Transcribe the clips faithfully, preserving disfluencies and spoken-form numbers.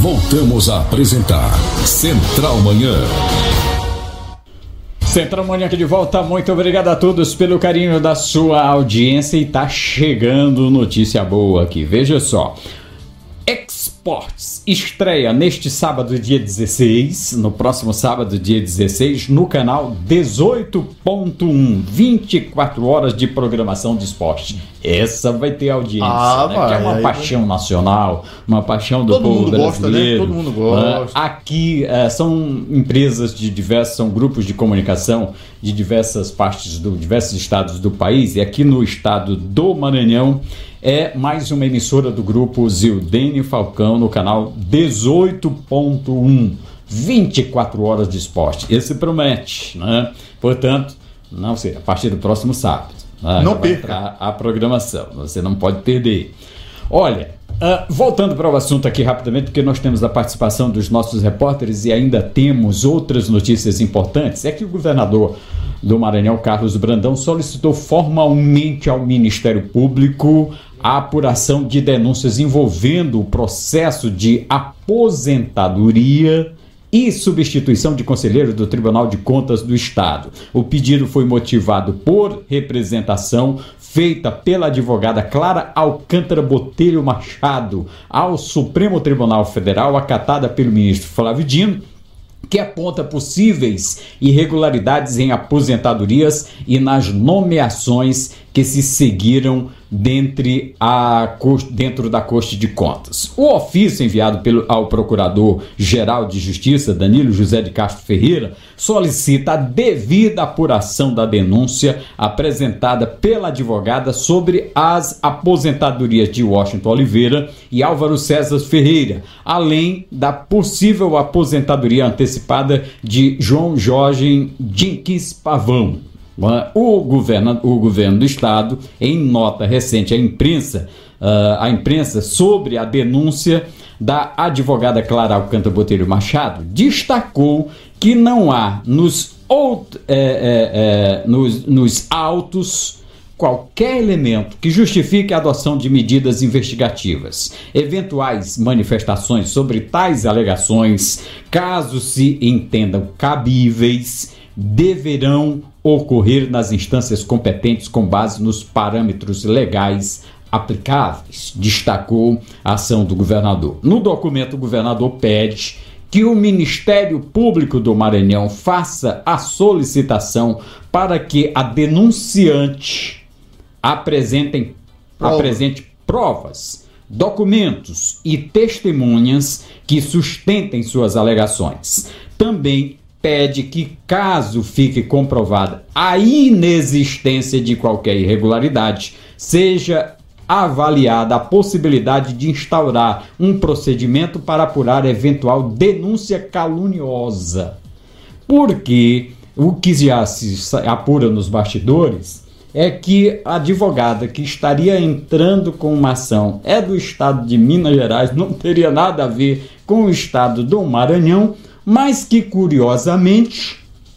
Voltamos a apresentar Central Manhã. Central Manhã aqui de volta, muito obrigado a todos pelo carinho da sua audiência e tá chegando notícia boa aqui, veja só. Exports estreia neste sábado, dia dezesseis, no próximo sábado, dia dezesseis, no canal dezoito ponto um, vinte e quatro horas de programação de esporte. Essa vai ter audiência, ah, né? vai, Que é uma aí, paixão nacional, uma paixão do todo povo mundo brasileiro. Gosta, né? Todo mundo gosta. Uh, aqui uh, são empresas de diversas, são grupos de comunicação de diversas partes, do, diversos estados do país, e aqui no estado do Maranhão é mais uma emissora do grupo Zildene Falcão no canal dezoito ponto um, vinte e quatro horas de esporte. Esse promete, né? Portanto, não sei, a partir do próximo sábado, né? Não vai perca entrar a programação, você não pode perder. Olha, uh, voltando para o assunto aqui rapidamente, porque nós temos a participação dos nossos repórteres e ainda temos outras notícias importantes, é que o governador do Maranhão, Carlos Brandão, solicitou formalmente ao Ministério Público a apuração de denúncias envolvendo o processo de aposentadoria e substituição de conselheiro do Tribunal de Contas do Estado. O pedido foi motivado por representação feita pela advogada Clara Alcântara Botelho Machado ao Supremo Tribunal Federal, acatada pelo ministro Flávio Dino, que aponta possíveis irregularidades em aposentadorias e nas nomeações que se seguiram dentre a, dentro da Corte de Contas. O ofício enviado pelo, ao Procurador-Geral de Justiça, Danilo José de Castro Ferreira, solicita a devida apuração da denúncia apresentada pela advogada sobre as aposentadorias de Washington Oliveira e Álvaro César Ferreira, além da possível aposentadoria antecipada de João Jorge Jenkins Pavão. O governo, o governo do Estado, em nota recente à imprensa, uh, à imprensa sobre a denúncia da advogada Clara Alcântara Botelho Machado, destacou que não há nos, out, é, é, é, nos, nos autos qualquer elemento que justifique a adoção de medidas investigativas. Eventuais manifestações sobre tais alegações, caso se entendam cabíveis, deverão ocorrer nas instâncias competentes com base nos parâmetros legais aplicáveis, destacou a ação do governador. No documento, o governador pede que o Ministério Público do Maranhão faça a solicitação para que a denunciante apresentem, Prova. apresente provas, documentos e testemunhas que sustentem suas alegações. Também pede que, caso fique comprovada a inexistência de qualquer irregularidade, seja avaliada a possibilidade de instaurar um procedimento para apurar eventual denúncia caluniosa. Porque o que já se apura nos bastidores é que a advogada que estaria entrando com uma ação é do estado de Minas Gerais, não teria nada a ver com o estado do Maranhão, mas que, curiosamente,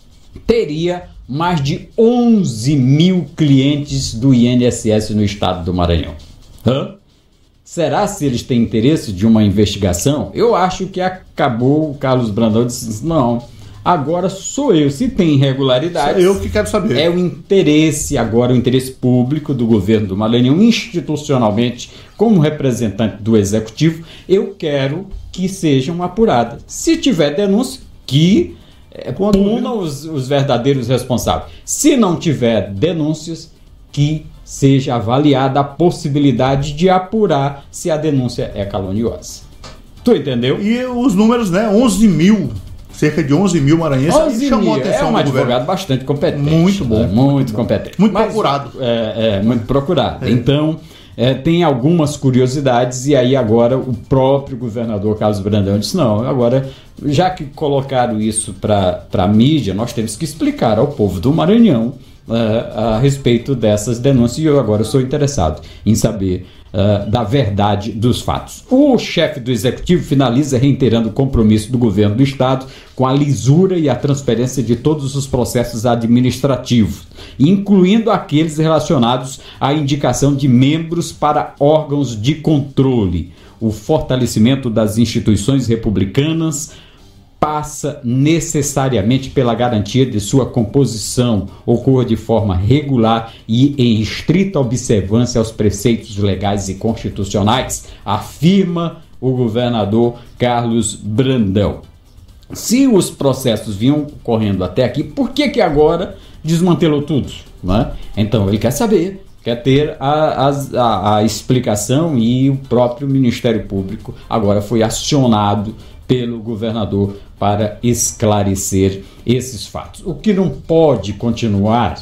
teria mais de onze mil clientes do I N S S no estado do Maranhão. Hã? Será se eles têm interesse de uma investigação? Eu acho que acabou, o Carlos Brandão disse, não, agora sou eu. Se tem irregularidades, sou eu que quero saber. É o interesse, agora o interesse público do governo do Maranhão, institucionalmente, como representante do Executivo, eu quero que sejam apuradas. Se tiver denúncia, que é, punam os, os verdadeiros responsáveis. Se não tiver denúncias, que seja avaliada a possibilidade de apurar se a denúncia é caluniosa. Tu entendeu? E os números, né? onze mil, cerca de onze mil maranhenses, onze chamou mil. a atenção é um do advogado governo. bastante competente. Muito bom. É, muito, muito competente. Muito Mas, procurado. É, é muito procurado. É. Então, é, tem algumas curiosidades e aí agora o próprio governador Carlos Brandão disse, não, agora, já que colocaram isso para a mídia, nós temos que explicar ao povo do Maranhão uh, a respeito dessas denúncias e eu agora sou interessado em saber Uh, da verdade dos fatos. O chefe do Executivo finaliza reiterando o compromisso do governo do Estado com a lisura e a transparência de todos os processos administrativos, incluindo aqueles relacionados à indicação de membros para órgãos de controle. o fortalecimento das instituições republicanas passa necessariamente pela garantia de sua composição ocorra de forma regular e em estrita observância aos preceitos legais e constitucionais, afirma o governador Carlos Brandão. Se os processos vinham correndo até aqui, por que que agora desmantelou tudo? Né? Então ele quer saber, quer ter a, a, a explicação, e o próprio Ministério Público agora foi acionado pelo governador para esclarecer esses fatos. O que não pode continuar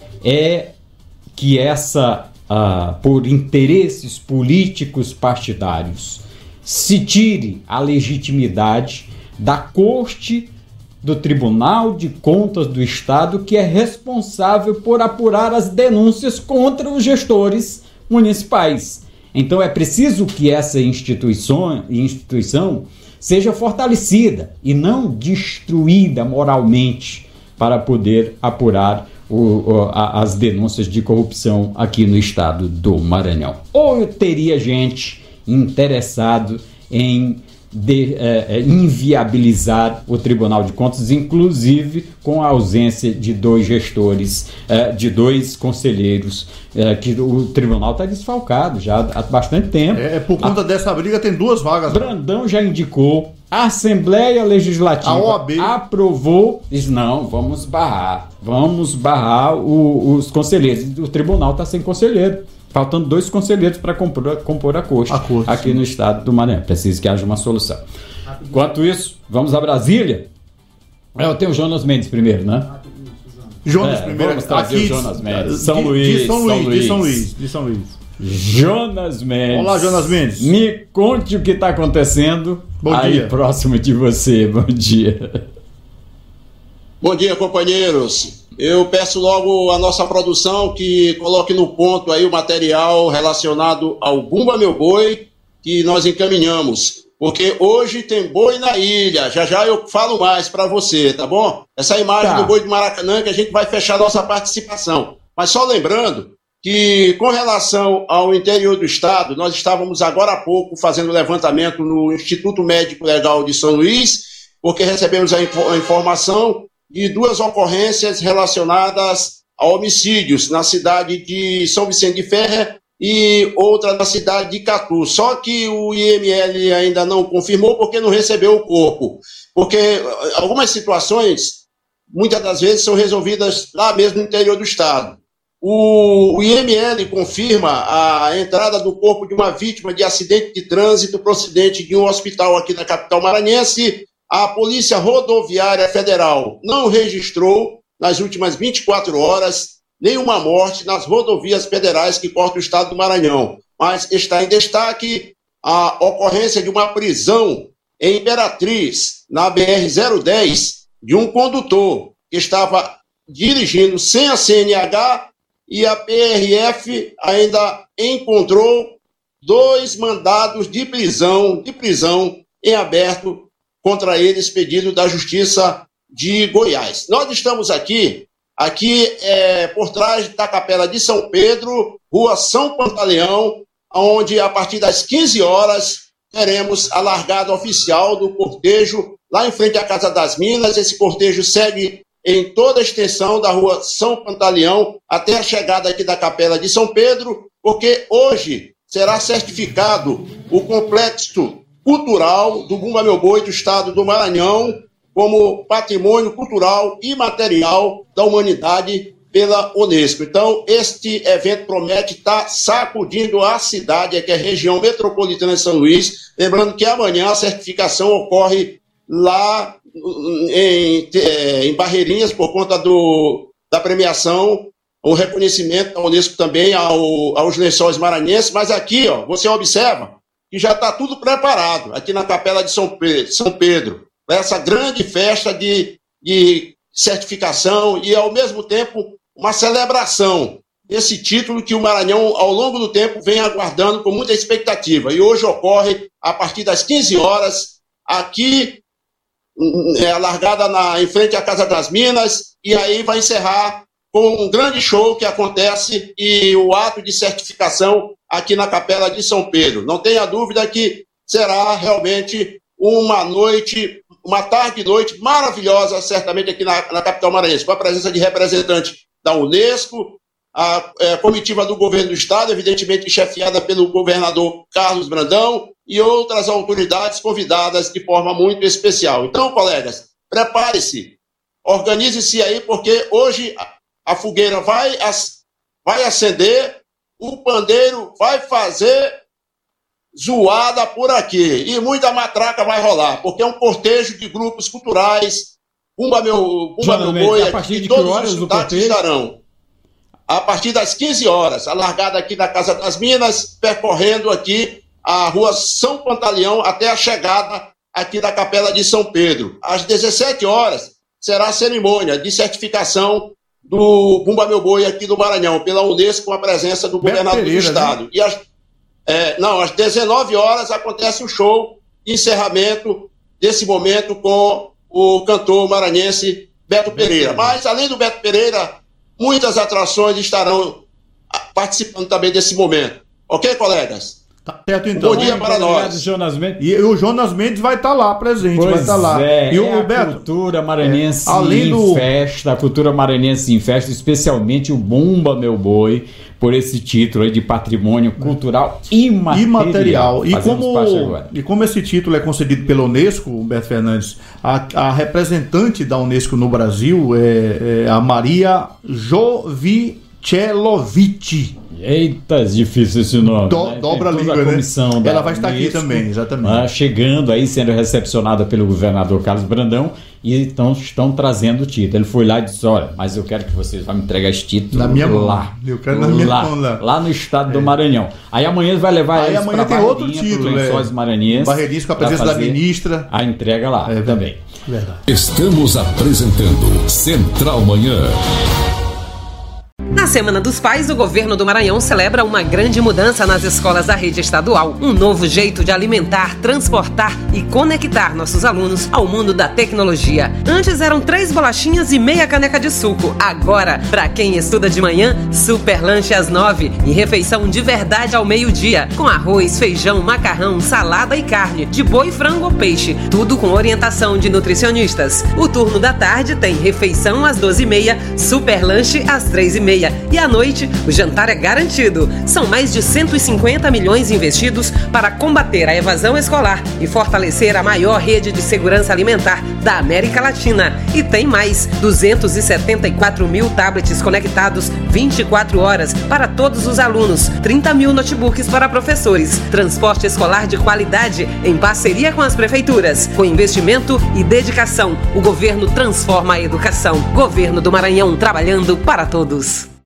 é que essa, ah, por interesses políticos partidários, se tire a legitimidade da Corte do Tribunal de Contas do Estado, que é responsável por apurar as denúncias contra os gestores municipais. Então é preciso que essa instituição, instituição seja fortalecida e não destruída moralmente para poder apurar o, o, a, as denúncias de corrupção aqui no estado do Maranhão. Ou teria gente interessado em de, eh, inviabilizar o Tribunal de Contas, inclusive com a ausência de dois gestores, eh, de dois conselheiros, eh, que o tribunal está desfalcado já há bastante tempo. É, por conta a, dessa briga tem duas vagas. Brandão já indicou, a Assembleia Legislativa, a O A B aprovou, diz não, vamos barrar, vamos barrar o, os conselheiros. O tribunal está sem conselheiro. Faltando dois conselheiros para compor, compor a corte, a corte aqui sim. no estado do Maranhão. Precisa que haja uma solução. Enquanto isso, vamos a Brasília. Eu tenho o Jonas Mendes primeiro, né? Jonas é, primeiro. Vamos trazer aqui, o Jonas Mendes. São de, Luís, de São Luís, São Luís. De São Luís. De São Luís. Jonas Mendes. Olá, Jonas Mendes. Me conte o que está acontecendo. Bom aí dia. Próximo de você. Bom dia. Bom dia, companheiros. Eu peço logo à nossa produção que coloque no ponto aí o material relacionado ao Bumba Meu Boi, que nós encaminhamos. Porque hoje tem boi na ilha. Já já eu falo mais para você, tá bom? Essa imagem tá. do boi do Maracanã que a gente vai fechar a nossa participação. Mas só lembrando que, com relação ao interior do estado, nós estávamos agora há pouco fazendo levantamento no Instituto Médico Legal de São Luís, porque recebemos a, inf- a informação de duas ocorrências relacionadas a homicídios na cidade de São Vicente de Ferrer e outra na cidade de Catu. Só que o I M L ainda não confirmou porque não recebeu o corpo. Porque algumas situações, muitas das vezes, são resolvidas lá mesmo no interior do estado. O, o I M L confirma a entrada do corpo de uma vítima de acidente de trânsito procedente de um hospital aqui da capital maranhense. A Polícia Rodoviária Federal não registrou, nas últimas vinte e quatro horas, nenhuma morte nas rodovias federais que cortam o estado do Maranhão. Mas está em destaque a ocorrência de uma prisão em Imperatriz, na B R zero dez, de um condutor que estava dirigindo sem a C N H, e a P R F ainda encontrou dois mandados de prisão, de prisão em aberto contra eles, pedido da Justiça de Goiás. Nós estamos aqui, aqui é, por trás da Capela de São Pedro, Rua São Pantaleão, onde a partir das quinze horas teremos a largada oficial do cortejo lá em frente à Casa das Minas. Esse cortejo segue em toda a extensão da Rua São Pantaleão até a chegada aqui da Capela de São Pedro, porque hoje será certificado o complexo cultural do Bumba Meu Boi do estado do Maranhão como patrimônio cultural e material da humanidade pela Unesco. Então, este evento promete estar sacudindo a cidade, que é a região metropolitana de São Luís. Lembrando que amanhã a certificação ocorre lá em, em Barreirinhas, por conta do, da premiação, o reconhecimento da Unesco também ao, aos lençóis maranhenses. Mas aqui, ó, você observa que já está tudo preparado aqui na Capela de São Pedro, São Pedro para essa grande festa de, de certificação e, ao mesmo tempo, uma celebração desse título que o Maranhão, ao longo do tempo, vem aguardando com muita expectativa. E hoje ocorre, a partir das quinze horas, aqui, é, a largada na, em frente à Casa das Minas, e aí vai encerrar com um grande show que acontece e o ato de certificação aqui na Capela de São Pedro. Não tenha dúvida que será realmente uma noite, uma tarde e noite maravilhosa, certamente aqui na, na capital maranhense, com a presença de representantes da Unesco, a, a comitiva do governo do estado, evidentemente chefiada pelo governador Carlos Brandão, e outras autoridades convidadas de forma muito especial. Então, colegas, prepare-se, organize-se aí, porque hoje a, a fogueira vai, as, vai acender, o pandeiro vai fazer zoada por aqui, e muita matraca vai rolar, porque é um cortejo de grupos culturais, Bumba Meu, Bumba Meu Boi, a partir de todos que horas os o cortejo estarão. A partir das quinze horas, a largada aqui da Casa das Minas, percorrendo aqui a rua São Pantaleão até a chegada aqui da Capela de São Pedro. Às dezessete horas será a cerimônia de certificação do Bumba Meu Boi aqui do Maranhão, pela Unesco, com a presença do Beto governador Pereira, do estado. Né? E às, é, não, às dezenove horas acontece o show de encerramento desse momento com o cantor maranhense Beto Pereira. Mas, além do Beto Pereira, muitas atrações estarão participando também desse momento. Ok, colegas? Tá certo, então. Bom dia para nós. Jonas Mendes. E o Jonas Mendes vai estar lá presente, Pois vai estar lá. É, E o é Beto, a cultura maranhense é, além em do- festa, a cultura maranhense em festa, especialmente o Bumba Meu Boi, por esse título aí de patrimônio cultural imaterial. imaterial. E Fazemos parte como, agora. e como esse título é concedido pela Unesco, Beto Fernandes, a, a representante da Unesco no Brasil é, é a Maria Jovicelovic. Eita, difícil esse nome. Do- né? Tem dobra a toda língua, né? comissão da Ela vai estar aqui Unesco, também, exatamente. ah, chegando aí, sendo recepcionada pelo governador Carlos Brandão, e então estão trazendo o título. Ele foi lá e disse: olha, mas eu quero que vocês vão me entregar esse título Na minha mão. lá. Eu quero na minha lá, mão lá. lá no estado do Maranhão. Aí amanhã ele vai levar Aí eles amanhã pra tem outro Barreirinha, pro título, Lençóis é. Maranhenses, Barreirinhas com a pra presença da fazer ministra. a entrega lá É, também. Verdade. Estamos apresentando Central Manhã. Na Semana dos Pais, o governo do Maranhão celebra uma grande mudança nas escolas da rede estadual. Um novo jeito de alimentar, transportar e conectar nossos alunos ao mundo da tecnologia. Antes eram três bolachinhas e meia caneca de suco. Agora, para quem estuda de manhã, super lanche às nove e refeição de verdade ao meio-dia, com arroz, feijão, macarrão, salada e carne, de boi, frango ou peixe, tudo com orientação de nutricionistas. O turno da tarde tem refeição às doze e meia, super lanche às três e meia. E à noite, o jantar é garantido. São mais de cento e cinquenta milhões investidos para combater a evasão escolar e fortalecer a maior rede de segurança alimentar da América Latina. E tem mais, duzentos e setenta e quatro mil tablets conectados vinte e quatro horas para todos os alunos, trinta mil notebooks para professores, transporte escolar de qualidade em parceria com as prefeituras. Com investimento e dedicação, o governo transforma a educação. Governo do Maranhão, trabalhando para todos.